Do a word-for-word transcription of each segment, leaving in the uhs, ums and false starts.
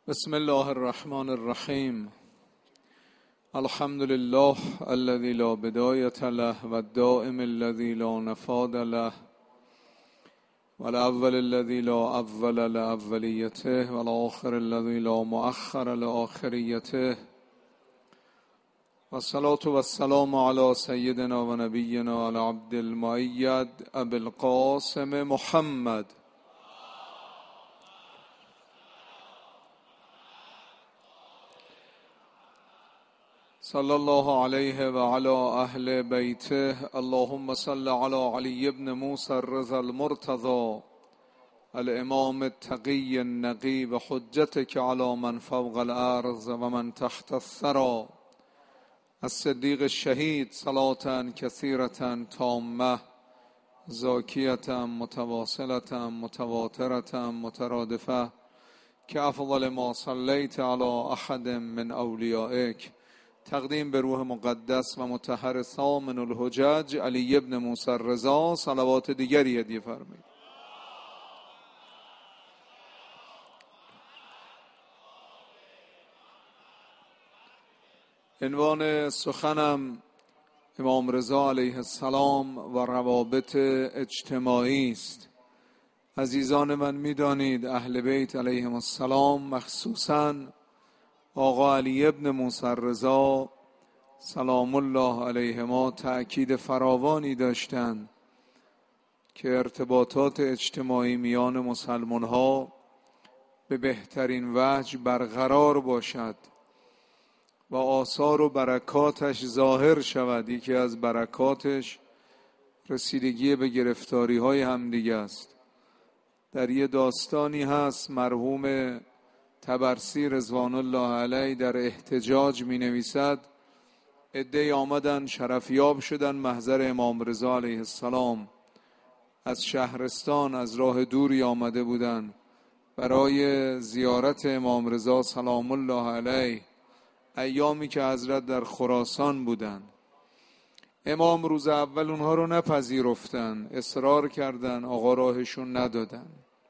بسم الله الرحمن الرحیم. الحمد لله الذي لا بداية له والدائم الذي لا نفاد له والأول الذي لا أول لأوليته والآخر الذي لا مؤخر لآخريته والصلاة والسلام على سيدنا ونبينا على عبد المؤيد أبي القاسم محمد صلى الله عليه وعلى أهل بيته. اللهم صل على علي بن موسى الرضا المرتضى الإمام التقي النقي بحجتك على من فوق الأرض ومن تحت الثرى الصديق الشهيد صلاة كثيرة تامة زاكية متواصلة متواترة مترادفة كأفضل ما صليت على أحد من أوليائك. تقدیم به روح مقدس و مطهر ثامن الحجج علی ابن موسی الرضا صلوات دیگری هدیه فرمایید. عنوان سخنم امام رضا علیه السلام و روابط اجتماعی است. عزیزان من می‌دانید اهل بیت علیهم السلام مخصوصاً آقا علی ابن موسی الرضا سلام الله علیهما تأکید فراوانی داشتند که ارتباطات اجتماعی میان مسلمان ها به بهترین وجه برقرار باشد و آثار و برکاتش ظاهر شود. یکی از برکاتش رسیدگی به گرفتاری های همدیگه است. در یه داستانی هست مرحوم طبرسی رضوان الله علیه در احتجاج می نویسد عده‌ای آمدن شرفیاب شدن محضر امام رضا علیه السلام. از شهرستان از راه دوری آمده بودند برای زیارت امام رضا سلام الله علیه، ایامی که حضرت در خراسان بودند. امام روز اول اونها رو نپذیرفتن، اصرار کردن، آقا راهشون ندادن.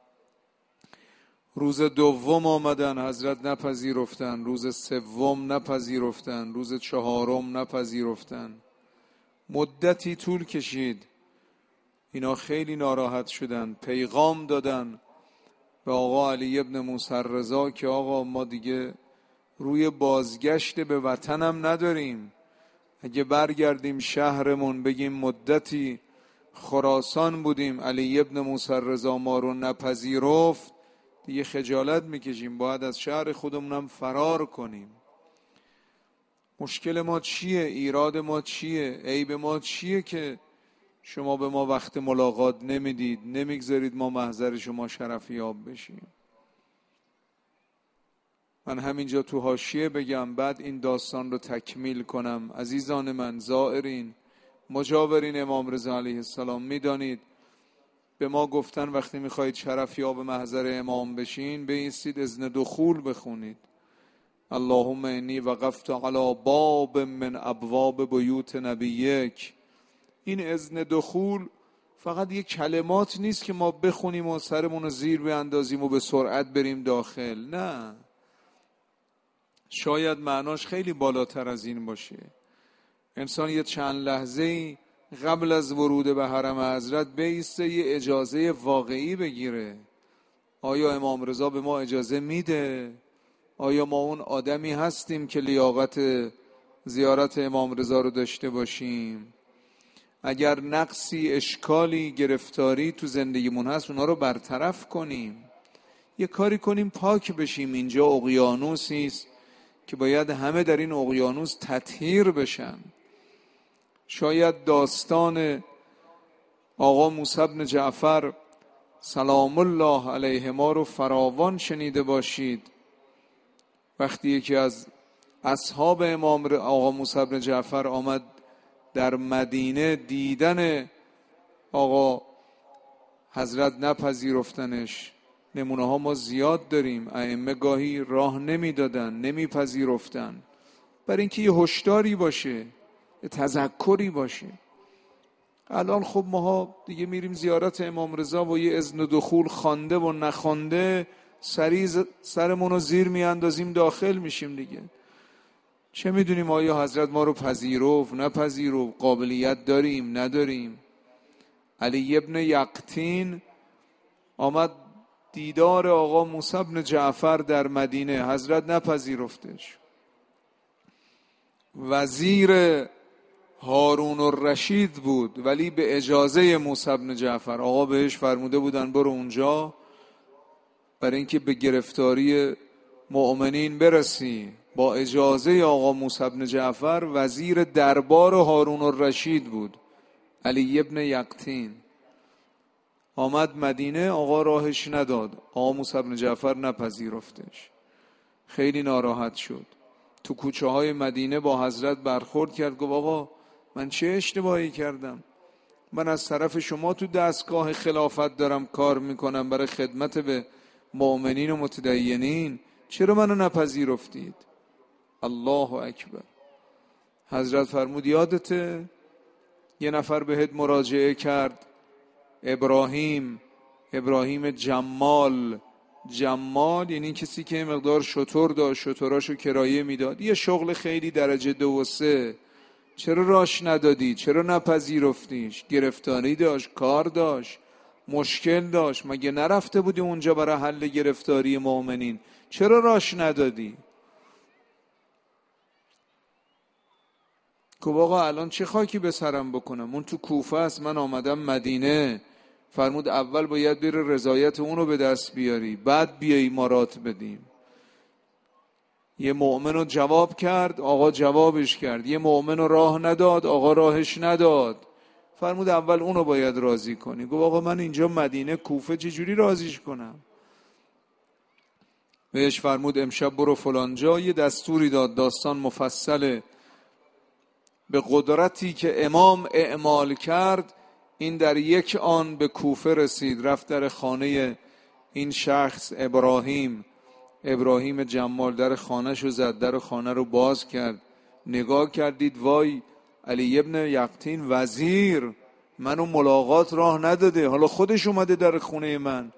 روز دوم آمدن حضرت نپذیرفتن، روز سوم نپذیرفتن، روز چهارم نپذیرفتن. مدتی طول کشید. اینا خیلی ناراحت شدن، پیغام دادن به آقا علی ابن موسی الرضا که آقا ما دیگه روی بازگشت به وطنم نداریم. اگه برگردیم شهرمون بگیم مدتی خراسان بودیم علی ابن موسی الرضا ما رو نپذیرفت، دیگه خجالت میکشیم، باید از شهر خودمونم فرار کنیم. مشکل ما چیه؟ ایراد ما چیه؟ عیب ما چیه که شما به ما وقت ملاقات نمیدید، نمیگذارید ما محضر شما شرفیاب بشیم؟ من همینجا تو حاشیه بگم بعد این داستان رو تکمیل کنم. عزیزان من، زائرین مجاورین امام رضا علیه السلام، میدانید به ما گفتن وقتی میخواید شرفیاب محضر امام بشین بایستید اذن دخول بخونید. اللهم انی وقفت علی باب من ابواب بیوت نبیک. این اذن دخول فقط یک کلمات نیست که ما بخونیم و سرمون رو زیر بیاندازیم و به سرعت بریم داخل. نه، شاید معناش خیلی بالاتر از این باشه. انسان یه چند لحظه‌ای قبل از ورود به حرم حضرت بایسته یه اجازه واقعی بگیره. آیا امام رضا به ما اجازه میده؟ آیا ما اون آدمی هستیم که لیاقت زیارت امام رضا رو داشته باشیم؟ اگر نقصی، اشکالی، گرفتاری تو زندگیمون هست اونا رو برطرف کنیم، یه کاری کنیم پاک بشیم. اینجا اقیانوسی است که باید همه در این اقیانوس تطهیر بشن. شاید داستان آقا موسی بن جعفر سلام الله علیهما رو فراوان شنیده باشید. وقتی یکی از اصحاب امام آقا موسی بن جعفر آمد در مدینه، دیدن آقا حضرت نپذیرفتنش. نمونه ها ما زیاد داریم. ائمه گاهی راه نمیدادن، نمیپذیرفتن، برای اینکه یه هشداری باشه، یه تذکری باشه. الان خب ما دیگه میریم زیارت امام رضا و یه اذن دخول خوانده و نخوانده سریع سرمون رو زیر میاندازیم داخل میشیم دیگه. چه میدونیم آیا حضرت ما رو پذیرفت نپذیرفت، قابلیت داریم نداریم. علی ابن یقطین آمد دیدار آقا موسی بن جعفر در مدینه، حضرت نپذیرفتش. وزیر هارون الرشید بود ولی به اجازه موسی بن جعفر. آقا بهش فرموده بودن برو اونجا برای اینکه به گرفتاری مؤمنین برسی. با اجازه آقا موسی بن جعفر وزیر دربار هارون الرشید بود علی ابن یقطین. آمد مدینه، آقا راهش نداد، آقا موسی بن جعفر نپذیرفتش. خیلی ناراحت شد، تو کوچه های مدینه با حضرت برخورد کرد، گفت آقا من چه اشتباهی کردم؟ من از طرف شما تو دستگاه خلافت دارم کار میکنم برای خدمت به مؤمنین و متدینین، چرا منو نپذیرفتید؟ الله اکبر. حضرت فرمود یادته یه نفر بهت مراجعه کرد، ابراهیم ابراهیم جمال. جمال یعنی کسی که مقدار شتر داشت، شتراشو کرایه میداد، یه شغل خیلی درجه دو و سه، چرا راش ندادی؟ چرا نپذیرفتیش؟ گرفتاری داشت، کار داشت، مشکل داشت، مگه نرفته بودی اونجا برای حل گرفتاری مؤمنین؟ چرا راش ندادی؟ که آقا الان چه خاکی به سرم بکنم؟ اون تو کوفه است، من آمدم مدینه. فرمود اول باید بری رضایت اونو به دست بیاری، بعد بیایی مارات بدیم. یه مؤمن رو جواب کرد، آقا جوابش کرد. یه مؤمن رو راه نداد، آقا راهش نداد. فرمود اول اونو باید راضی کنی. گفت آقا من اینجا مدینه کوفه چجوری راضیش کنم؟ بهش فرمود امشب برو فلان جا. یه دستوری داد، داستان مفصله. به قدرتی که امام اعمال کرد این در یک آن به کوفه رسید. رفت در خانه این شخص ابراهیم ابراهیم جمال، در خانه شو زد، در خانه رو باز کرد، نگاه کردید وای علی ابن یقطین وزیر منو ملاقات راه نداده، حالا خودش اومده در خونه من.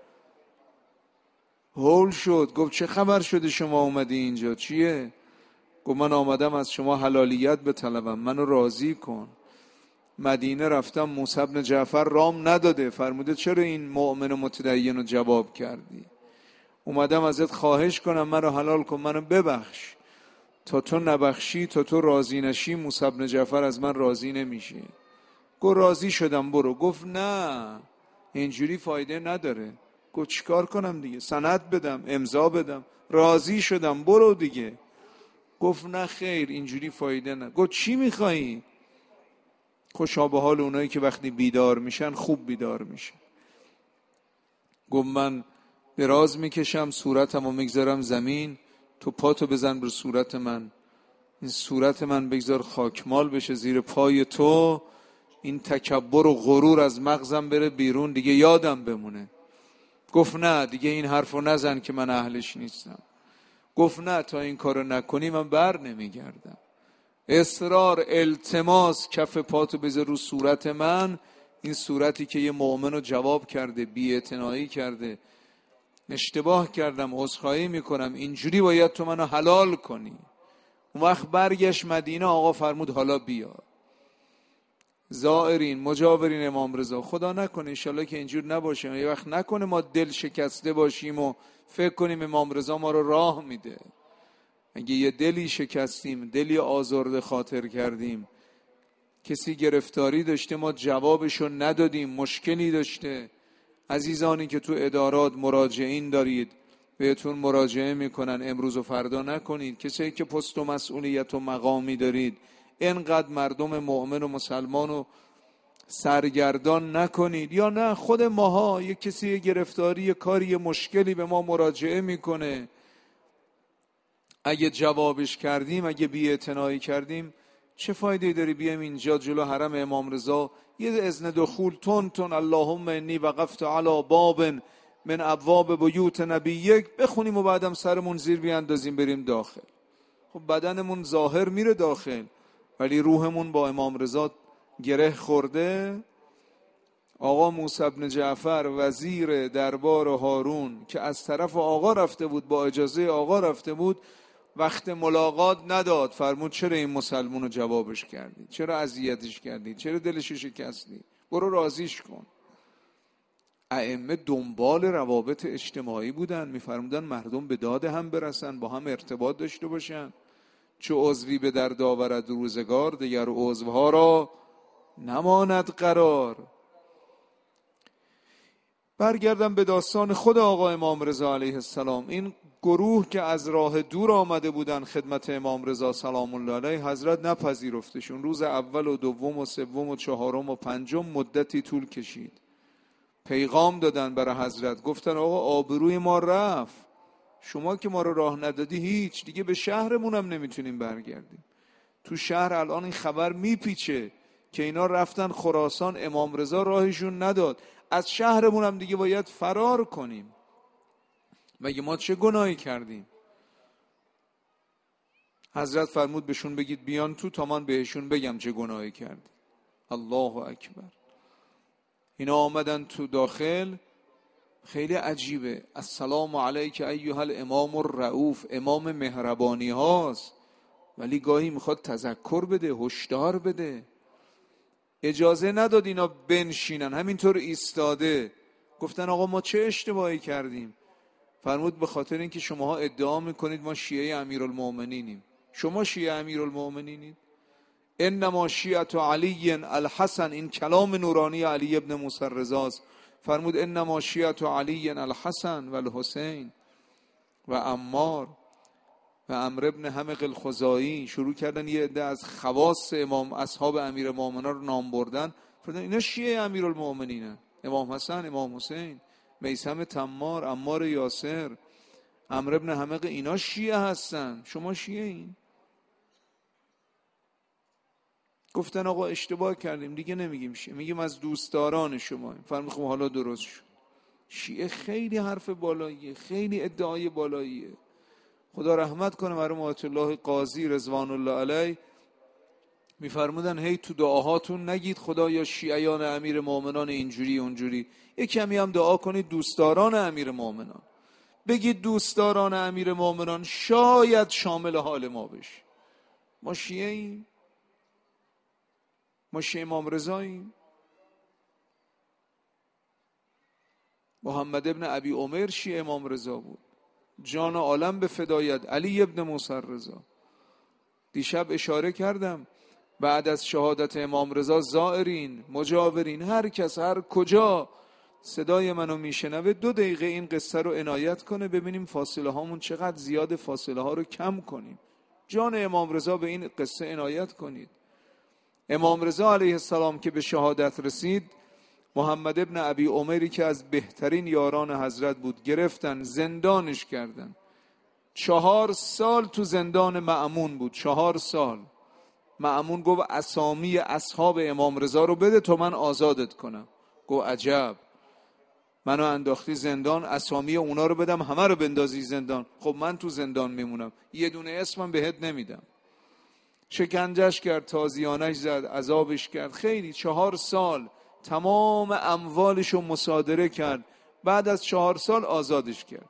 هول شد، گفت چه خبر شده شما اومدی اینجا؟ چیه؟ گفت من آمدم از شما حلالیت بطلبم، منو راضی کن. مدینه رفتم، موسی بن جعفر رام نداده. فرموده چرا این مؤمن متدین رو جواب کردی؟ اومدم ازت خواهش کنم منو حلال کن، منو ببخش. تا تو نبخشی، تا تو راضی نشی، موسی بن جعفر از من راضی نمیشه. گفت راضی شدم برو. گفت نه اینجوری فایده نداره. گفت چیکار کنم دیگه؟ سند بدم، امضا بدم؟ راضی شدم برو دیگه. گفت نه خیر اینجوری فایده نه. گفت چی میخوایی؟ خوشا به حال اونایی که وقتی بیدار میشن خوب بیدار میشن. گفت من دراز میکشم، صورتم رو میگذارم زمین، تو پاتو بزن بر صورت من، این صورت من بگذار خاکمال بشه زیر پای تو، این تکبر و غرور از مغزم بره بیرون، دیگه یادم بمونه. گفت نه دیگه این حرفو نزن که من اهلش نیستم. گفت نه تا این کارو نکنی من بر نمیگردم. اصرار، التماس، کف پاتو بذار رو صورت من، این صورتی که یه مؤمن رو جواب کرده، بی‌اعتنایی کرده، اشتباه کردم، عذرخواهی میکنم، اینجوری باید تو منو حلال کنی. اون وقت برگشت مدینه، آقا فرمود حالا بیا. زائرین مجاورین امام رضا، خدا نکنه انشالله که اینجور نباشه، یه وقت نکنه ما دل شکسته باشیم و فکر کنیم امام رضا ما رو راه میده. اگه یه دلی شکستیم، دلی آزرده خاطر کردیم، کسی گرفتاری داشته ما جوابشو ندادیم، مشکلی داشته، عزیزانی که تو ادارات مراجعین دارید بهتون مراجعه میکنن، امروز و فردا نکنید. کسی که پست و مسئولیت و مقامی دارید اینقدر مردم مؤمن و مسلمان رو سرگردان نکنید. یا نه خود ماها، یک کسی گرفتاری، یک کاری، یک مشکلی به ما مراجعه میکنه، اگه جوابش کردیم، اگه بی‌اعتنایی کردیم، چه فایده داری بیایم اینجا جلو حرم امام رضا یه اذن دخول تون تون اللهم انی وقفت علی باب من ابواب بیوت نبیک بخونیم و بعدم سرمون زیر بیاندازیم بریم داخل؟ خب بدنمون ظاهر میره داخل ولی روحمون با امام رضا گره خورده. آقا موسی بن جعفر وزیر دربار هارون که از طرف آقا رفته بود، با اجازه آقا رفته بود، وقت ملاقات نداد. فرمود چرا این مسلمون رو جوابش کردی؟ چرا اذیتش کردی؟ چرا دلش شکستی؟ برو راضیش کن. ائمه دنبال روابط اجتماعی بودن، میفرمودن مردم به داد هم برسن، با هم ارتباط داشته باشن. چو عضوی به درد آورد روزگار، دیگر عضوها را نماند قرار. برگردم به داستان خود آقا امام رضا علیه السلام. این گروه که از راه دور آمده بودن خدمت امام رضا سلام الله علیه، حضرت نپذیرفتشون. روز اول و دوم و سوم و چهارم و پنجم مدتی طول کشید. پیغام دادن برای حضرت، گفتن آقا آبروی ما رفت، شما که ما رو راه ندادی هیچ، دیگه به شهرمون هم نمیتونیم برگردیم. تو شهر الان این خبر میپیچه که اینا رفتن خراسان، امام رضا راهشون نداد، از شهرمون هم دیگه باید فرار کنیم. مگه ما چه گناهی کردیم؟ حضرت فرمود بهشون بگید بیان تو تا من بهشون بگم چه گناهی کردیم. الله اکبر. اینا آمدن تو داخل. خیلی عجیبه. السلام علیک ایها الامام الرؤوف، امام مهربانی هاست، ولی گاهی میخواد تذکر بده، هشدار بده. اجازه نداد اینا بنشینن، همینطور ایستاده. گفتن آقا ما چه اشتباهی کردیم؟ فرمود به خاطر اینکه شماها ادعا میکنید ما شیعه امیرالمومنینیم. شما شیعه امیرالمومنینید؟ انما شیعة علی الحسن، این کلام نورانی علی ابن موسی رضا است. فرمود انما شیعة علی الحسن و الحسین و عمار و عمرو ابن حمق الخزاعی. شروع کردن یه عده از خواص امام اصحاب امیر مومنین رو نام بردن. فرمودن اینا شیعه امیرالمومنینن، امام حسن، امام حسین، میثم تمار، عمار یاسر، عمرو ابن حمق، اینا شیعه هستن، شما شیعه این؟ گفتن آقا اشتباه کردیم، دیگه نمیگیم شیعه، میگیم از دوستداران شما. فرمود خب حالا درست شد. شیعه خیلی حرف بالاییه، خیلی ادعای بالاییه. خدا رحمت کنه مرحوم آیت الله قاضی رضوان الله علیه، میفرمودن هی تو دعاهاتون نگید خدایا شیعیان امیر مومنان اینجوری اونجوری، یک کمی هم دعا کنید دوستداران امیر مومنان. بگید دوستداران امیر مومنان، شاید شامل حال ما بشه. ما شیعه ایم؟ ما شیعه امام رضاییم؟ محمد ابن ابی عمر شیعه امام رضا بود، جان عالم به فدایت علی ابن موسی رضا. دیشب اشاره کردم بعد از شهادت امام رضا زائرین، مجاورین، هر کس هر کجا صدای منو میشنوه دو دقیقه این قصه رو عنایت کنه، ببینیم فاصله هامون چقدر زیاد، فاصله ها رو کم کنیم. جان امام رضا به این قصه عنایت کنید. امام رضا علیه السلام که به شهادت رسید، محمد ابن ابی عمری که از بهترین یاران حضرت بود گرفتن زندانش کردن. چهار سال تو زندان مأمون بود، چهار سال. مأمون گفت اسامی اصحاب امام رضا رو بده تا من آزادت کنم. گفت عجب، منو انداختی زندان، اسامی اونا رو بدم همه رو بندازی زندان؟ خب من تو زندان میمونم، یه دونه اسمم بهت نمیدم. شکنجش کرد، تازیانش زد، عذابش کرد، خیلی. چهار سال تمام اموالشو مصادره کرد. بعد از چهار سال آزادش کرد.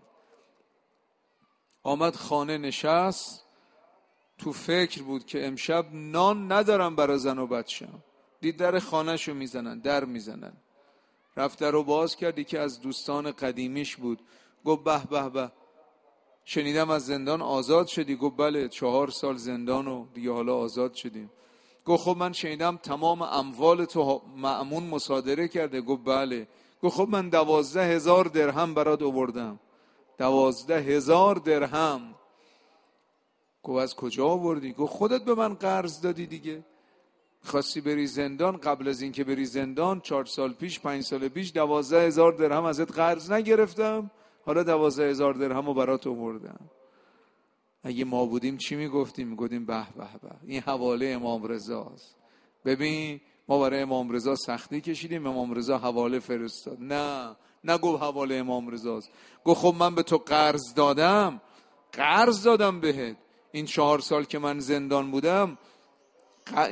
آمد خانه نشست، تو فکر بود که امشب نان ندارم برای زن و بچه‌م. دید در خانهشو میزنن، در میزنن. رفت در رو باز کردی که از دوستان قدیمیش بود. گفت به به به، شنیدم از زندان آزاد شدی. گفت بله، چهار سال زندان و دیگه حالا آزاد شدیم. گفت خب من شنیدم تمام اموال تو مأمون مصادره کرده. گفت بله. گفت خب من دوازده هزار درهم برات آوردم. دوازده هزار درهم. گفت از کجا آوردی؟ گفت خودت به من قرض دادی دیگه، خواستی بری زندان، قبل از این که بری زندان چهار سال پیش، پنج سال پیش دوازده هزار درهم ازت قرض نگرفتم؟ حالا دوازده هزار درهم رو برات آوردم. اگه ما بودیم چی میگفتیم؟ میگفتیم به به به، این حواله امام رضاست. ببین ما برای امام رضا سختی کشیدیم، امام رضا حواله فرستاد. نه، نگو حواله امام رضاست. گفت خب من به تو قرض دادم، قرض دادم بهت. این چهار سال که من زندان بودم این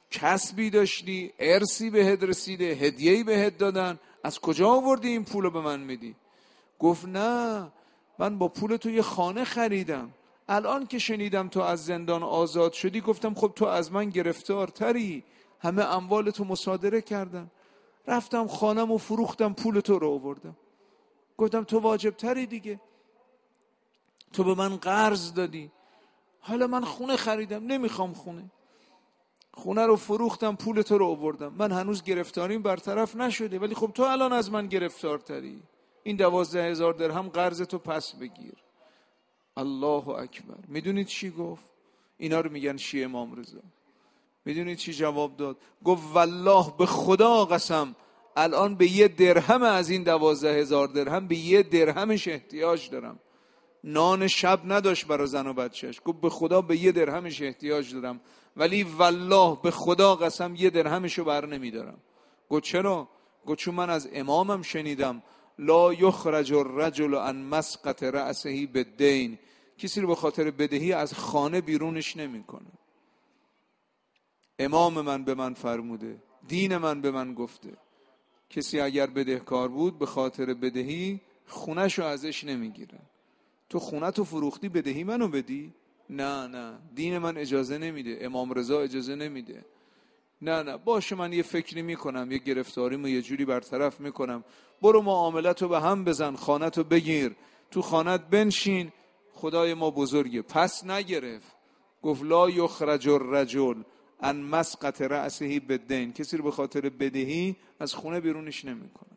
کسبی داشتی، ارثی بهت رسیده، هدیه‌ای بهت دادن، از کجا آوردی این پولو به من میدی؟ گفت نه، من با پول تو یه خانه خریدم. الان که شنیدم تو از زندان آزاد شدی گفتم خب تو از من گرفتارتری، همه اموال تو مصادره کردن، رفتم خانم و فروختم پول تو رو آوردم. گفتم تو واجب تری دیگه، تو به من قرض دادی، حالا من خونه خریدم نمیخوام خونه، خونه رو فروختم پول تو رو آوردم. من هنوز گرفتاریم برطرف نشده، ولی خب تو الان از من گرفتارتری، این دوازده هزار درهم قرض تو پس بگیر. الله اکبر. میدونید چی گفت؟ اینا رو میگن شیعه امام رضا. میدونید چی جواب داد؟ گفت والله به خدا قسم الان به یه درهم از این دوازده هزار درهم به یه درهمش احتیاج دارم. نان شب نداشت برای زن و بچهش. گفت به خدا به یه درهمش احتیاج دارم، ولی والله به خدا قسم یه درهمشو بر نمیدارم. گفت چرا؟ گفت چون من از امامم شنیدم لا یخرج الرجل عن مسقط رأسه بالدین، کسی رو به خاطر بدهی از خانه بیرونش نمیکنه. امام من به من فرموده، دین من به من گفته کسی اگر بدهکار بود به خاطر بدهی خونهشو ازش نمیگیرن. تو خونه تو فروختی بدهی منو بدی؟ نه نه، دین من اجازه نمیده، امام رضا اجازه نمیده. نه نه باشه، من یه فکری میکنم، یه گرفتاریمو یه جوری برطرف میکنم، برو معاملتو به هم بزن، خانه‌تو بگیر، تو خانه‌ت بنشین، خدای ما بزرگه. پس نگرفت. گفت لا یخرج الرجل عن مسقط رأسه بالدین، کسی رو به خاطر بدهی از خونه بیرونش نمیکنه.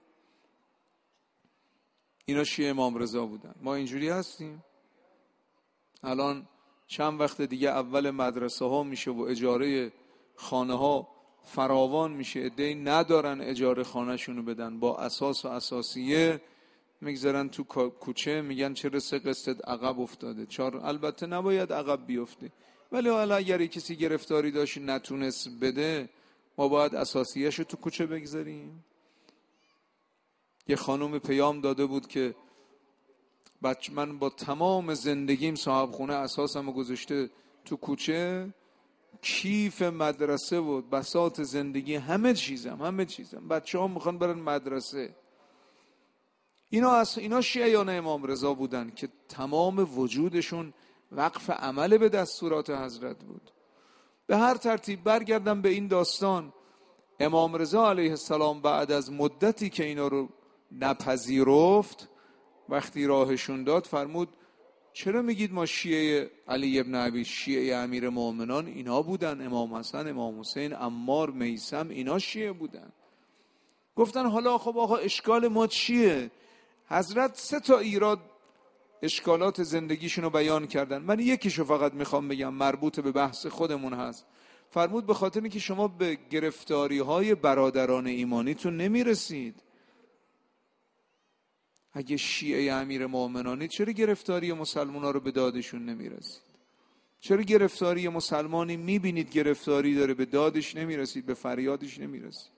اینا شیعه امام رضا بودن. ما اینجوری هستیم؟ الان چند وقت دیگه اول مدرسه ها میشه و اجاره خانه ها فراوان میشه، عده‌ای ندارن اجاره خانه شونو بدن، با اساس و اساسیه میگذارن تو کوچه، میگن چرا سه قسطت عقب افتاده. چهار البته نباید عقب بیفته، ولی حالا اگر کسی گرفتاری داشت نتونست بده، ما باید اساسیه‌شو تو کوچه بگذاریم. یه خانوم پیام داده بود که بچه من با تمام زندگیم صاحب خونه اساسمو گذاشته تو کوچه، کیف مدرسه و بساط زندگی همه چیزم همه چیزم بچه ها میخوان برن مدرسه. اینا از اینا شیعیان امام رضا بودن که تمام وجودشون وقف عمل به دستورات حضرت بود. به هر ترتیب برگردم به این داستان. امام رضا علیه السلام بعد از مدتی که اینا رو نپذیرفت، وقتی راهشون داد فرمود چرا میگید ما شیعه علی ابن ابی، شیعه امیر مومنان اینا بودن، امام حسن، امام حسین، عمار، میثم، اینا شیعه بودن. گفتن حالا خب آقا اشکال ما چیه؟ حضرت سه تا ایراد اشکالات زندگیشون رو بیان کردن، من یکیشو فقط میخوام بگم مربوط به بحث خودمون هست. فرمود به خاطر اینکه شما به گرفتاری های برادران ایمانیتون نمیرسید. اگه شیعه امیر مومنانی چرا گرفتاری مسلمان ها رو به دادشون نمیرسید؟ چرا گرفتاری مسلمانی میبینید گرفتاری داره به دادش نمیرسید، به فریادش نمیرسید؟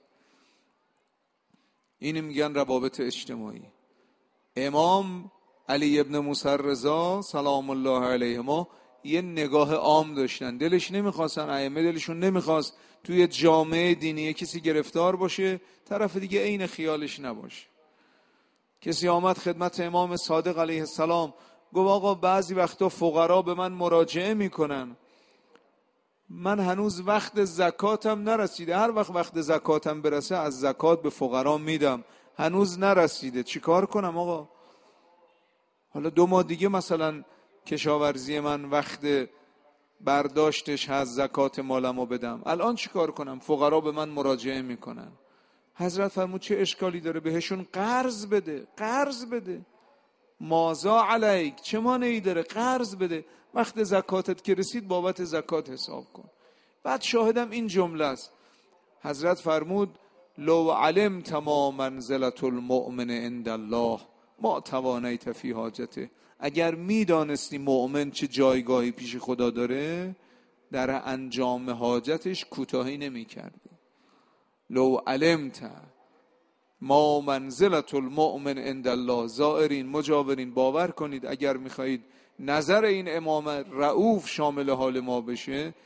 اینو میگن روابط اجتماعی. امام علی ابن موسی رضا سلام الله علیهما یه نگاه عام داشتن، دلش نمیخواستن، ائمه دلشون نمیخواست توی جامعه دینی کسی گرفتار باشه طرف دیگه عین خیالش نباشه. کسی آمد خدمت امام صادق علیه السلام گفت آقا بعضی وقتا فقرا به من مراجعه میکنن، من هنوز وقت زکاتم نرسیده، هر وقت وقت زکاتم برسه از زکات به فقرا میدم، هنوز نرسیده، چی کار کنم آقا؟ حالا دو ماه دیگه مثلا کشاورزی من وقت برداشتش هست، زکات مالمو بدم، الان چی کار کنم؟ فقرا به من مراجعه میکنن. حضرت فرمود چه اشکالی داره؟ بهشون قرض بده، قرض بده، مازا علیک، چه مانعی داره؟ قرض بده، وقت زکاتت که رسید بابت زکات حساب کن. بعد شاهدم این جمله است، حضرت فرمود لو علمت ما منزلت المؤمن عند الله ما توانیت فی حاجته، اگر میدانستی مؤمن چه جایگاهی پیش خدا داره در انجام حاجتش کوتاهی نمی‌کردی. لو علمت ما منزلت المؤمن عند الله، زائرین مجاورین باور کنید اگر میخواهید نظر این امام رؤوف شامل حال ما بشه،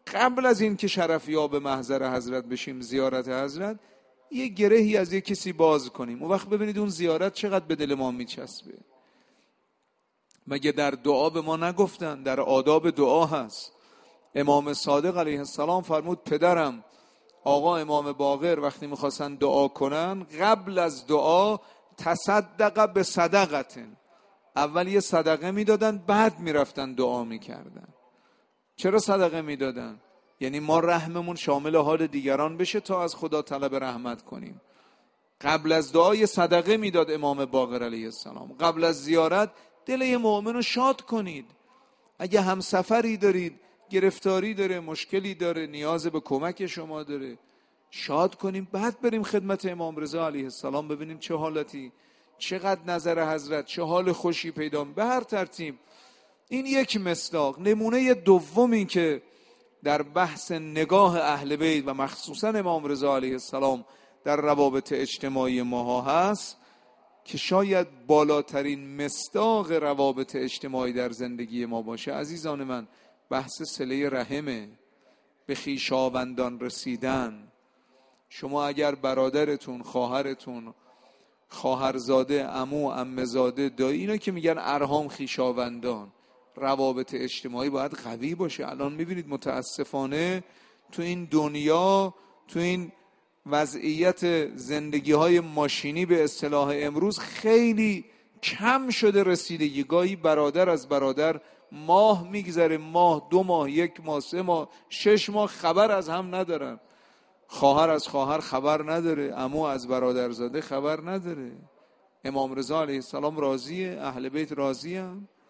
قبل از این که شرفیاب محضر حضرت بشیم، زیارت حضرت، یه گرهی از یه کسی باز کنیم. اون وقت ببینید اون زیارت چقدر به دل ما میچسبه. مگه در دعا به ما نگفتن؟ در آداب دعا هست. امام صادق علیه السلام فرمود پدرم آقا امام باقر وقتی میخواستن دعا کنن، قبل از دعا تصدق به صدقتن، اول یه صدقه میدادن بعد میرفتن دعا میکردن. چرا صدقه میدادن؟ یعنی ما رحممون شامل حال دیگران بشه تا از خدا طلب رحمت کنیم. قبل از دعا یه صدقه میداد امام باقر علیه السلام. قبل از زیارت دل یه مؤمن رو شاد کنید. اگه همسفری دارید، گرفتاری داره، مشکلی داره، نیاز به کمک شما داره، شاد کنیم، بعد بریم خدمت امام رضا علیه السلام، ببینیم چه حالتی، چقدر نظر حضرت، چه حال خوشی پیدا. به هر ترتیب این یک مصداق. نمونه دومی که در بحث نگاه اهل بیت و مخصوصا امام رضا علیه السلام در روابط اجتماعی ما هست، که شاید بالاترین مصداق روابط اجتماعی در زندگی ما باشه، عزیزان من، بحث صله رحمه، به خویشاوندان رسیدن. شما اگر برادرتون، خواهرتون، خواهرزاده، عمو، عمه‌زاده، دایی، اینا که میگن ارحام، خویشاوندان، روابط اجتماعی باید قوی باشه. الان میبینید متاسفانه تو این دنیا، تو این وضعیت زندگی های ماشینی به اصطلاح امروز، خیلی کم شده رسیدگی. گاهی برادر از برادر ماه میگذره، ماه، دو ماه، یک ماه، سه ماه، شش ماه خبر از هم ندارن. خواهر از خواهر خبر نداره، عمو از برادرزاده خبر نداره. امام رضا علیه السلام راضیه؟ اهل بیت راضیه؟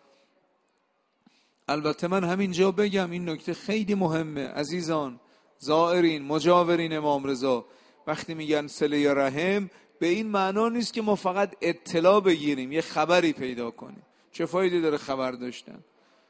البته من همینجا بگم این نکته خیلی مهمه عزیزان، زائرین، مجاورین امام رضا، وقتی میگن صله رحم به این معنا نیست که ما فقط اطلاع بگیریم، یه خبری پیدا کنیم. چه فایده داره خبر داشتن؟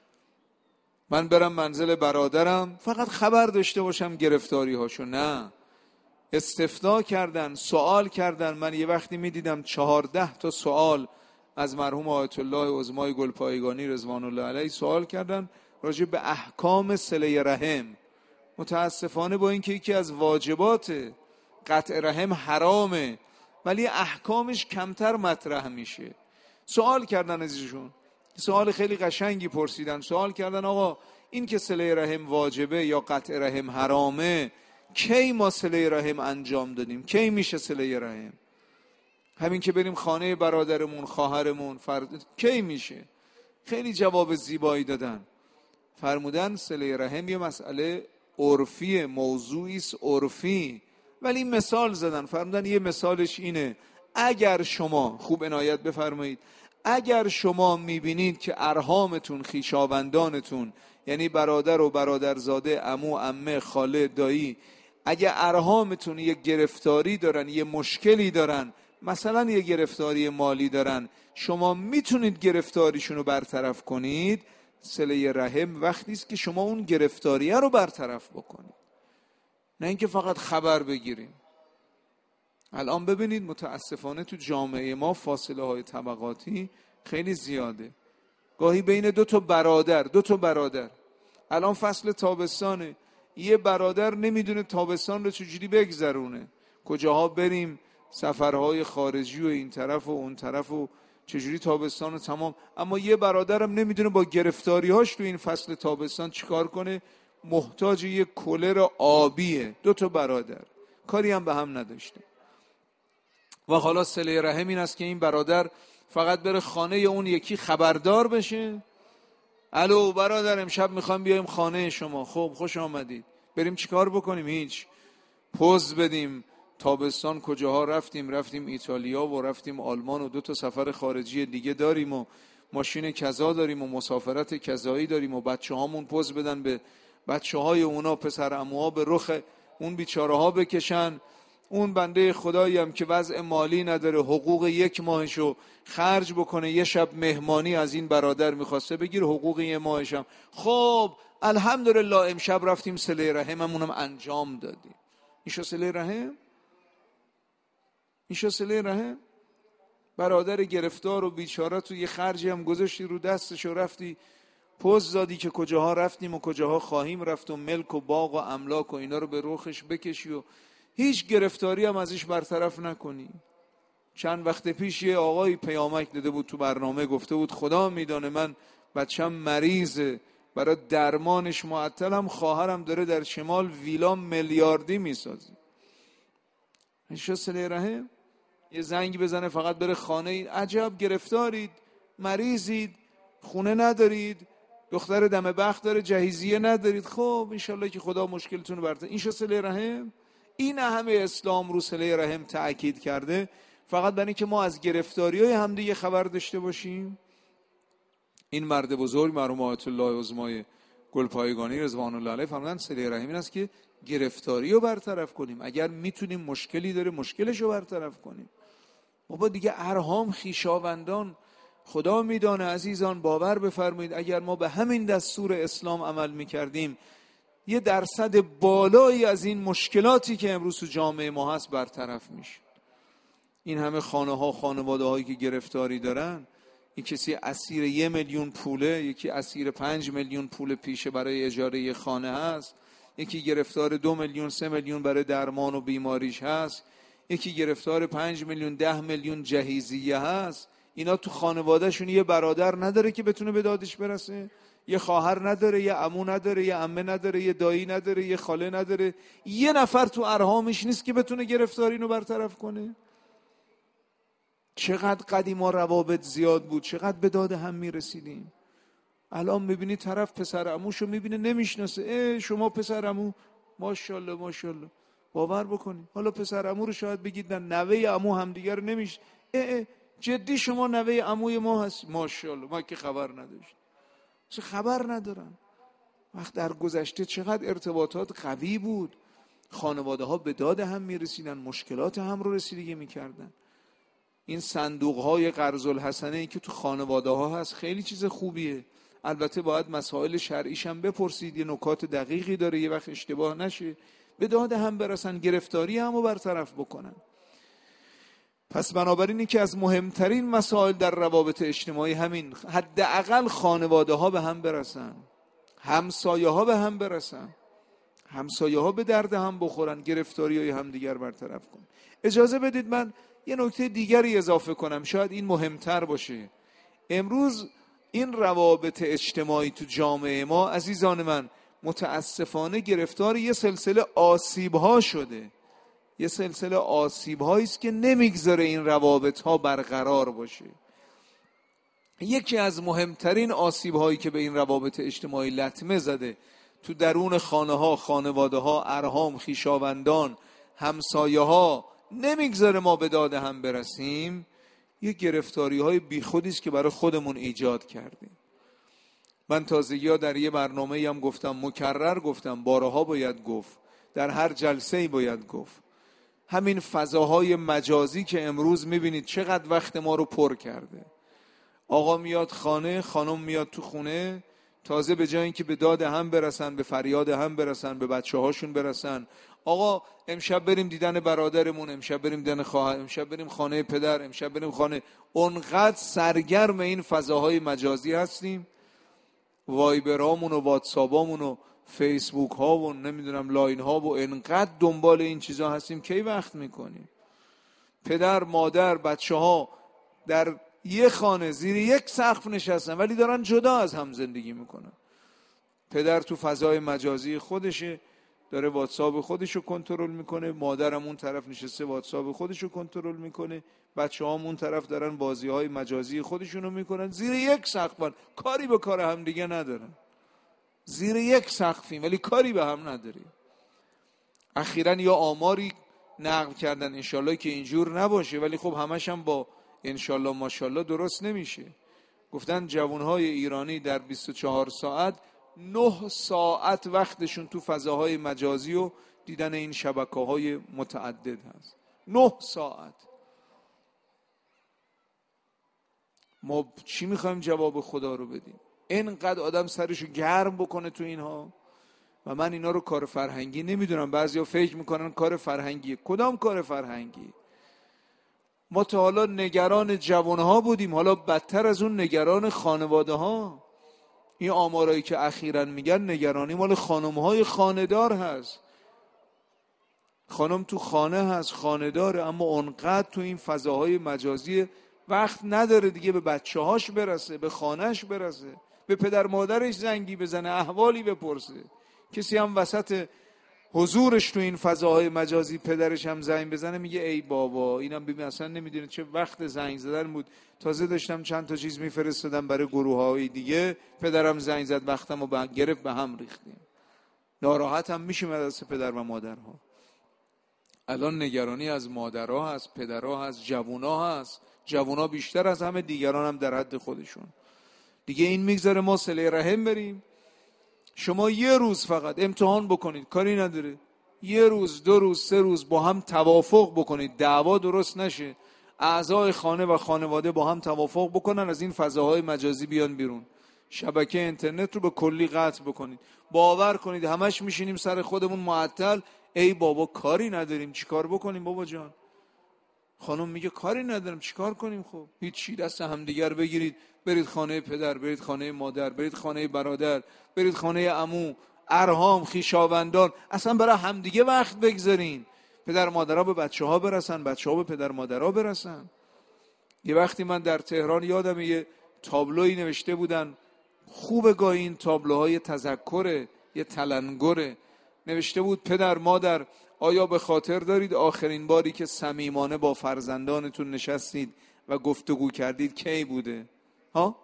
من برم منزل برادرم فقط خبر داشته باشم گرفتاری هاشو؟ نه، استفتاء کردن، سوال کردن. من یه وقتی میدیدم چهارده تا سوال از مرحوم آیت الله عظمای گلپایگانی رضوان الله علیه سوال کردن راجع به احکام صله رحم. متاسفانه با اینکه یکی از واجبات قطع رحم حرامه، ولی احکامش کمتر مطرح میشه. سوال کردن ازشون، سوال خیلی قشنگی پرسیدن. سوال کردن آقا این که صله رحم واجبه یا قطع رحم حرامه، کی ما صله رحم انجام دادیم؟ کی میشه صله رحم؟ همین که بریم خانه برادرمون، خواهرمون، فرد، کی میشه؟ خیلی جواب زیبایی دادن. فرمودن صله رحم یه مسئله عرفی، موضوعی است عرفی، ولی مثال زدن. فرمودن یه مثالش اینه، اگر شما، خوب عنایت بفرمایید، اگر شما میبینید که ارحامتون، خویشاوندانتون، یعنی برادر و برادرزاده، عمو، عمه، خاله، دایی، اگه ارحامتون یه گرفتاری دارن، یه مشکلی دارن، مثلا یه گرفتاری مالی دارن، شما میتونید گرفتاریشون رو برطرف کنید. صله رحم وقتی است که شما اون گرفتاریه رو برطرف بکنید، نه اینکه فقط خبر بگیریم. الان ببینید متاسفانه تو جامعه ما فاصله های طبقاتی خیلی زیاده. گاهی بین دو تا برادر، دو تا برادر، الان فصل تابستانه، یه برادر نمیدونه تابستان رو چجوری بگذرونه، کجاها بریم، سفرهای خارجی و این طرف و اون طرف و چجوری تابستان رو تمام. اما یه برادرم نمیدونه با گرفتاری‌هاش تو این فصل تابستان چیکار کنه، محتاج یه کولر آبیه. دو تا برادر کاری هم به هم نداشته. و حالا صله رحم این است که این برادر فقط بره خانه اون یکی خبردار بشه، الو برادر امشب میخوام بیایم خانه شما، خب خوش آمدید، بریم چیکار بکنیم؟ هیچ. پوز بدیم تابستان کجاها رفتیم، رفتیم ایتالیا و رفتیم آلمان و دو تا سفر خارجی دیگه داریم و ماشین کذا داریم و مسافرت کذایی داریم و بچه هامون پوز بدن به بچه های اونا، پسر عموها به رخ اون بیچاره ها بکشن. اون بنده خدایی هم که وضع مالی نداره، حقوق یک ماهشو خرج بکنه، یه شب مهمانی از این برادر میخواسته بگیر، حقوق یه ماهشم، خب الحمدلله امشب رفتیم صله رحممونم انجام دادیم. این شو صله رحم؟ این شو صله رحم؟ برادر گرفتار و بیچاره تو یه خرجی هم گذاشتی رو دستش و رفتی پوز دادی که کجاها رفتیم و کجاها خواهیم رفت و ملک و باغ و املاک و اینا رو به رخش بکشی و هیچ گرفتاری هم ازش برطرف نکنی. چند وقت پیش یه آقای پیامک داده بود تو برنامه، گفته بود خدا میدانه من بچم مریضه، برای درمانش معطلم، خواهرم داره در شمال ویلا میلیاردی میسازه. اینشا صله رحم؟ یه زنگ بزنه فقط بره خانه. عجب گرفتارید، مریضید، خونه ندارید، دختر دم بخت داره، جهیزیه ندارید. خب انشالله که خدا مشکلتون رو برطرف. این شو صله رحم؟ این همه اسلام رو صله رحم تأکید کرده، فقط برای اینکه ما از گرفتاری‌های همدیگه خبر داشته باشیم. این مرد بزرگ مرحوم آیت الله عظمای گلپایگانی رضوان الله علیه فرمودن صله رحم این است که گرفتاری رو برطرف کنیم. اگر میتونیم مشکلی داره مشکلش رو برطرف کنیم. بابا دیگه ارحام خویشاوندان خدا میدانه. عزیزان باور بفرمایید اگر ما به همین دستور اسلام عمل میکردیم یه درصد بالایی از این مشکلاتی که امروز تو جامعه ما هست برطرف میشه. این همه خانه ها خانواده هایی که گرفتاری دارن، این کسی اسیر یه میلیون پوله، یکی اسیر پنج میلیون پول پیشه برای اجاره خانه هست، یکی گرفتار دو میلیون سه میلیون برای درمان و بیماریش هست، یکی گرفتار پنج میلیون ده میلیون جهیزیه هست. اینا تو خانوادهشون یه برادر نداره که بتونه به دادش برسه، یه خواهر نداره، یه عمو نداره، یه عمه نداره، یه دایی نداره، یه خاله نداره، یه نفر تو ارحامش نیست که بتونه گرفتاری اینو برطرف کنه. چقدر قدیما روابط زیاد بود، چقدر به داد هم میرسیدیم. الان میبینی طرف پسر عموشو میبینه نمیشناسه. اه شما پسر عمو؟ ماشاءالله ماشاءالله. باور بکنید حالا پسر عمو رو شاید بگید نه، نوه عمو همدیگه رو نمیش. اه اه جدی شما نوه عموی ما هست؟ ماشاءالله ما که خبر نداشت. چه خبر ندارن. وقت در گذشته چقدر ارتباطات قوی بود، خانواده ها به داد هم میرسیدن، مشکلات هم رو رسیدگی میکردن. این صندوق های قرض الحسنه ای که تو خانواده ها هست خیلی چیز خوبیه. البته باید مسائل شرعیش هم بپرسید، یه نکات دقیقی داره، یه وقت اشتباه نشه، به داد هم برسن، گرفتاری هم رو برطرف بکنن. پس بنابراین این که از مهمترین مسائل در روابط اجتماعی همین، حداقل خانواده ها به هم برسن، همسایه ها به هم برسن، همسایه ها به درد هم بخورن، گرفتاری های هم دیگر برطرف کن. اجازه بدید من یه نکته دیگری اضافه کنم، شاید این مهمتر باشه. امروز این روابط اجتماعی تو جامعه ما عزیزان من متاسفانه گرفتار یه سلسله آسیب ها شده. یه سلسله آسیب هایی است که نمیگذاره این روابط ها برقرار باشه. یکی از مهمترین آسیب هایی که به این روابط اجتماعی لطمه زده تو درون خانه ها، خانواده ها، ارحام، خویشاوندان، همسایه ها، نمیگذاره ما به داد هم برسیم، یه گرفتاری های بی خودی است که برای خودمون ایجاد کردیم. من تازگی ها در یه برنامه هم گفتم، مکرر گفتم، بارها باید گفت، در هر جلسه‌ای باید گفت، همین فضاهای مجازی که امروز میبینید چقدر وقت ما رو پر کرده. آقا میاد خانه، خانم میاد تو خونه، تازه به جای اینکه به داد هم برسن، به فریاد هم برسن، به بچه هاشون برسن، آقا امشب بریم دیدن برادرمون، امشب بریم دیدن خواهر، امشب بریم خانه پدر، امشب بریم خانه. اونقدر سرگرم این فضاهای مجازی هستیم، وایبرامون و واتسابامون و فیسبوک ها و نمیدونم لاین ها و انقدر دنبال این چیزا هستیم، کی وقت میکنیم؟ پدر مادر بچه ها در یه خانه زیر یک سقف نشستن ولی دارن جدا از هم زندگی میکنن. پدر تو فضای مجازی خودشه، داره واتساپ خودشو کنترل میکنه، مادرم اون طرف نشسته واتساپ خودشو کنترل میکنه، بچه هم اون طرف دارن بازی های مجازی خودشونو میکنن، زیر یک سقفن، کاری به کار هم دیگه ندارن. زیر یک سقفیم ولی کاری به هم نداریم. اخیراً یا آماری نقل کردن، انشالله که اینجور نباشه، ولی خب همش هم با انشالله ماشالله درست نمیشه. گفتن جوانهای ایرانی در بیست و چهار ساعت نه ساعت وقتشون تو فضاهای مجازی و دیدن این شبکه‌های متعدد هست. نه ساعت. ما چی میخوایم جواب خدا رو بدیم؟ اینقدر آدم سرشو گرم بکنه تو اینها. و من اینا رو کار فرهنگی نمیدونم، بعضیا فکر میکنن کار فرهنگیه. کدام کار فرهنگی؟ ما تا حالا نگران جوانها بودیم، حالا بدتر از اون نگران خانواده ها. این آمارایی که اخیراً میگن نگرانی مال خانم‌های خانه‌دار هست. خانم تو خانه هست، خانه داره، اما اونقدر تو این فضاهای مجازی وقت نداره دیگه به بچه هاش برسه، به خانهش برسه، به پدر مادرش زنگی بزنه، احوالی بپرسه. کسی هم وسط حضورش تو این فضاهای مجازی پدرش هم زنگ بزنه میگه ای بابا اینم ببین اصلا نمیدونه چه وقت زنگ زدن بود، تازه داشتم چند تا چیز میفرستادم برای گروه‌های دیگه، پدرم زنگ زد وقتمو به گرفت، به هم ریختیم. ناراحت هم میشیم از دست پدر و مادرها. الان نگرانی از مادرها هست، پدرها هست، جوونا هست. جوونا بیشتر از همه، دیگران هم در حد خودشون. دیگه این میگذاره ما صله رحم بریم. شما یه روز فقط امتحان بکنید، کاری نداره، یه روز دو روز سه روز با هم توافق بکنید، دعوا درست نشه، اعضای خانه و خانواده با هم توافق بکنن از این فضاهای مجازی بیان بیرون، شبکه اینترنت رو به کلی قطع بکنید. باور کنید همش میشینیم سر خودمون معطل، ای بابا کاری نداریم، چیکار بکنیم بابا جان؟ خانم میگه کاری ندارم، چیکار کنیم؟ خب هیچی، دست همدیگر بگیرید، برید خانه پدر، برید خانه مادر، برید خانه برادر، برید خانه عمو، ارحام، خویشاوندان، اصلا برای همدیگه وقت بگذارین. پدر مادرها به بچه ها برسن، بچه ها به پدر مادرها برسن. یه وقتی من در تهران یادم یه تابلوی نوشته بودن، خوبه گاهی این تابلوهای تذکره، یه تلنگره، نوشته بود پدر مادر آیا به خاطر دارید آخرین باری که صمیمانه با فرزندانتون نشستید و گفتگو کردید کی بوده؟ ها؟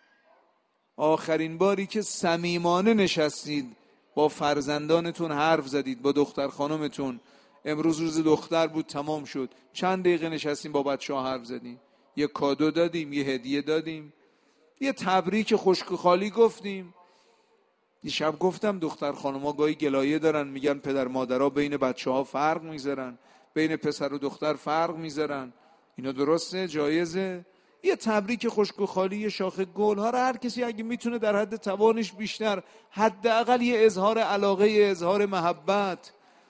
آخرین باری که صمیمانه نشستید با فرزندانتون حرف زدید، با دختر خانمتون، امروز روز دختر بود تمام شد، چند دقیقه نشستیم با بچه ها حرف زدیم، یه کادو دادیم، یه هدیه دادیم، یه تبریک خشک خالی گفتیم. دیشب گفتم دختر خانم‌ها گاهی گلایه دارن، میگن پدر مادرها بین بچه‌ها فرق میذارن، بین پسر و دختر فرق میذارن. اینا درسته؟ جایزه؟ یه تبریک خشک و خالی، یه شاخه گل ها، هر کسی اگه میتونه در حد توانش بیشتر، حداقل یه اظهار علاقه، یه اظهار محبت.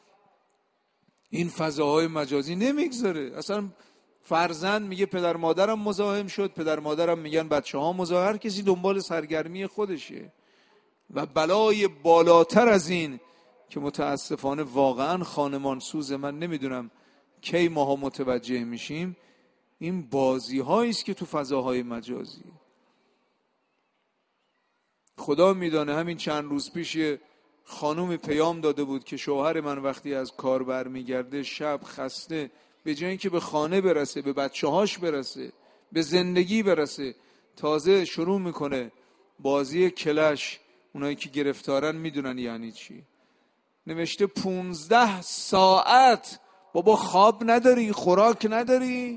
این فضاهای مجازی نمیگذاره. اصلا فرزند میگه پدر مادرم مزاحم شد، پدر مادرم میگن بچه‌ها مزاحم، هر کسی دنبال سرگرمی خودشه. و بلای بالاتر از این که متاسفانه واقعا خانمان سوز، من نمیدونم کی ماها متوجه میشیم، این بازی هایی است که تو فضاهای مجازی. خدا میدانه همین چند روز پیش یه خانومی پیام داده بود که شوهر من وقتی از کار برمیگرده شب خسته، به جای اینکه به خانه برسه، به بچه هاش برسه، به زندگی برسه، تازه شروع میکنه بازی کلش. اونایی که گرفتارن میدونن یعنی چی. نوشته پونزده ساعت بابا خواب نداری، خوراک نداری.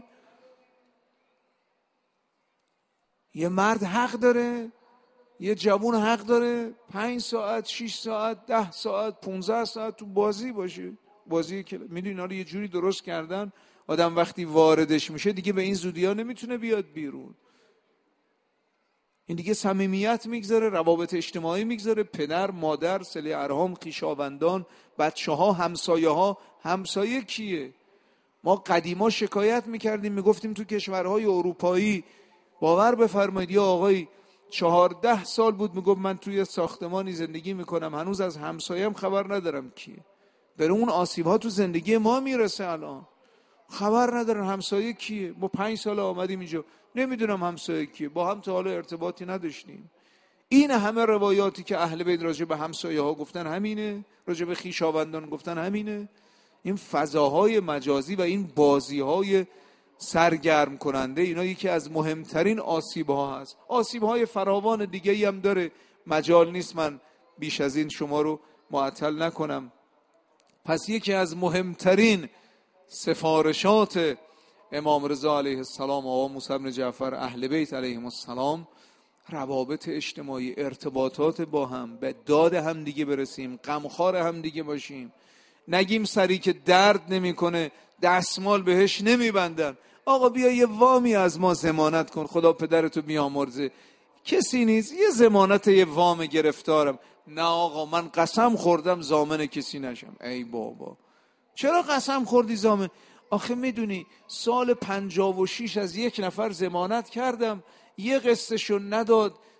یه مرد حق داره، یه جوون حق داره پنج ساعت، شیش ساعت، ده ساعت، پونزده ساعت تو بازی باشه. بازی که میدونی اینا رو یه جوری درست کردن آدم وقتی واردش میشه دیگه به این زودی ها نمیتونه بیاد بیرون. این دیگه صمیمیت میگذاره، روابط اجتماعی میگذاره، پدر، مادر، صله ارحام، خویشاوندان، بچه ها، همسایه ها. همسایه کیه؟ ما قدیما شکایت میکردیم، میگفتیم تو کشورهای اروپایی، باور بفرمایید یه آقای چهارده سال بود میگفت من توی ساختمانی زندگی میکنم هنوز از همسایم خبر ندارم کیه. بره اون آسیب ها تو زندگی ما میرسه، الان خبر ندارن همسایه کیه. ما پنج سال آمدیم اینجا نمیدونم همسایه کیه، با هم تا حالا ارتباطی نداشتیم. این همه روایاتی که اهل بیت راجع به همسایه ها گفتن همینه، راجع به خویشاوندان گفتن همینه. این فضاهای مجازی و این بازی های سرگرم کننده، اینا یکی از مهمترین آسیب ها هست. آسیب های فراوان دیگه ای هم داره، مجال نیست من بیش از این شما رو معطل نکنم. پس یکی از مهمترین سفارشات امام رضا علیه السلام و آقا موسی بن جعفر اهل بیت علیهم السلام روابط اجتماعی، ارتباطات با هم، به داد هم دیگه برسیم، غمخوار هم دیگه باشیم. نگیم سری که درد نمیکنه دستمال بهش نمیبندن، آقا بیا یه وامی از ما ضمانت کن، خدا پدرتو بیامرزه، کسی نیست، یه ضمانت یه وام گرفتارم. نه آقا من قسم خوردم ضامن کسی نشم. ای بابا چرا قسم خوردی ضامن؟ آخه میدونی سال پنجاه و شش از یک نفر ضمانت کردم، یه قسطشو نداد،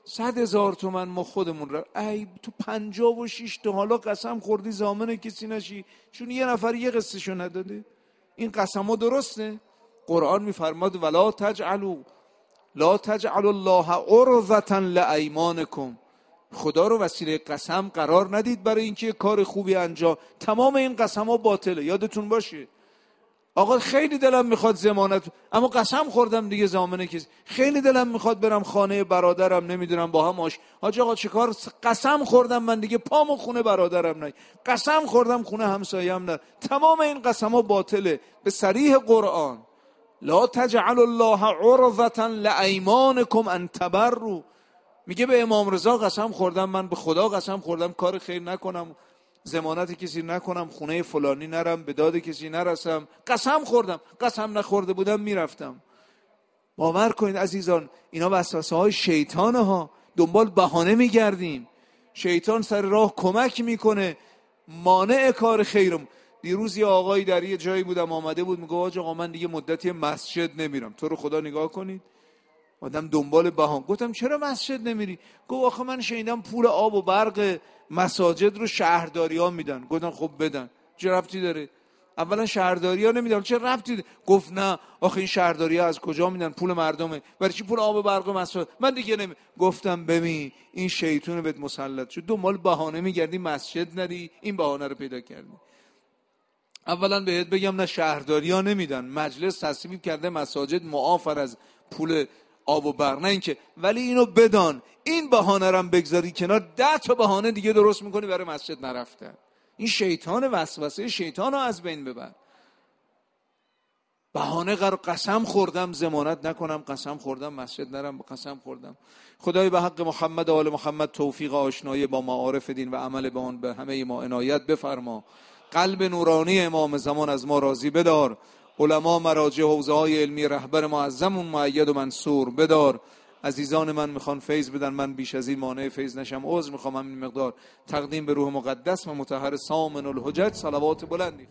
صد هزار تومن ما خودمون را ای تو پنجاه و شیش تا حالا قسم خوردی زامن کسی نشی چون یه نفر یه قصهشو نداده؟ این قسم ها درسته؟ قرآن میفرماد ولا تجعلوا لا تجعلوا الله عرضة لایمانکم، خدا رو وسیله قسم قرار ندید برای اینکه کار خوبی انجام. تمام این قسم ها باطله. یادتون باشه آقا خیلی دلم میخواد ضمانت، اما قسم خوردم دیگه زامنه کسی. خیلی دلم میخواد برم خانه برادرم، نمیدونم با هم آش حاج آقا چیکار، قسم خوردم من دیگه پامو خونه برادرم نه، قسم خوردم خونه همسایم نه. تمام این قسم ها باطله به صریح قرآن. لا تجعل الله عرضة لایمانکم ان تبروا، میگه به امام رضا قسم خوردم، من به خدا قسم خوردم کار خیر نکنم، ضمانت کسی نکنم، خونه فلانی نرم، به داد کسی نرسم. قسم خوردم، قسم نخورده بودم میرفتم. باور کنید عزیزان اینا وسوسه های شیطانه ها. دنبال بهانه میگردیم، شیطان سر راه کمک میکنه مانع کار خیرم. دیروز یه آقایی در یه جایی بودم آمده بود میگه آقا من دیگه مدتی مسجد نمیرم. تو رو خدا نگاه کنید آدم دنبال بهانه. گفتم چرا مسجد نمیری؟ گفت آخه من شنیدم پول آب و برق مساجد رو شهرداری ها میدن. گفتم خب بدن، چه ربطی داره؟ اولا شهرداری ها نمیدن، چه ربطی داره؟ گفت نه آخه این شهرداری ها از کجا میدن؟ پول مردمه، برای چی پول آب و برق مساجد؟ من دیگه نمی. گفتم ببین این شیطون بهت مسلط شد، دنبال بهانه میگردی مسجد نری، این بهانه رو پیدا کردی. اولا بهت بگم نه شهرداری ها نمیدن، مجلس تصمیم کرده مساجد معاف از پول آب و برق، نه اینکه. ولی اینو بدان این بهانه رو بگذاری کنار، ده تا بهانه دیگه درست میکنی برای مسجد نرفتن. این شیطان وسوسه شیطان رو از بین ببر. بهانه قرار قسم خوردم ضمانت نکنم، قسم خوردم مسجد نرم، قسم خوردم. خدای به حق محمد و آل محمد توفیق آشنایی با معارف دین و عمل به آن به همه ما عنایت بفرما. قلب نورانی امام زمان از ما راضی بدار. علما مراجع حوزه های علمی رهبر معظمون مؤید و منصور بدار. عزیزان من میخوان فیض بدن، من بیش از این مانع فیض نشم عذر میخوام. همین مقدار تقدیم به روح مقدس و مطهر سامن الحجج صلوات بلندی.